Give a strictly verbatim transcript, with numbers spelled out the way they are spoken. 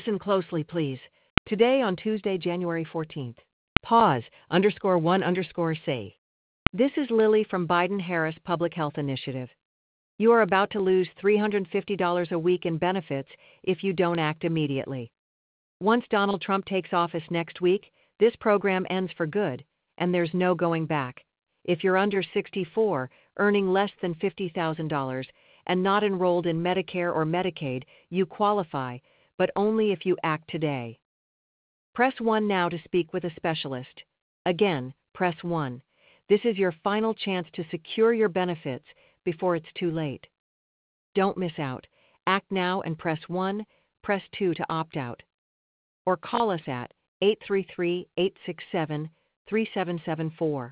Listen closely, please. Today on Tuesday, January fourteenth. Pause, underscore one underscore say. This is Lily from Biden-Harris Public Health Initiative. You are about to lose three hundred fifty dollars a week in benefits if you don't act immediately. Once Donald Trump takes office next week, this program ends for good, and there's no going back. If you're under sixty-four, earning less than fifty thousand dollars, and not enrolled in Medicare or Medicaid, you qualify, but only if you act today. Press one now to speak with a specialist. Again, press one. This is your final chance to secure your benefits before it's too late. Don't miss out. Act now and press one, press two to opt out. Or call us at eight three three, eight six seven, three seven seven four.